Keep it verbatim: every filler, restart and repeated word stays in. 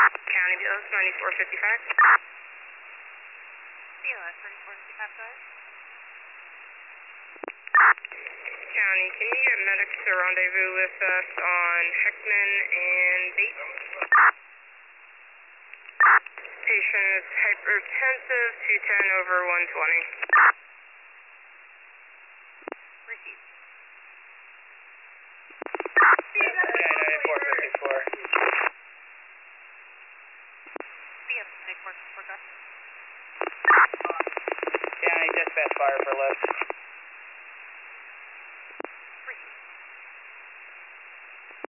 County B L S ninety-four fifty-five. B L S ninety-four fifty-five, go ahead. County, can you get medics to rendezvous with us on Heckman and Bates? Patient is hypertensive, two ten over one twenty. Received. County ninety-four fifty-four. B L S ninety-four fifty-four, go ahead. County dispatch fire for lift.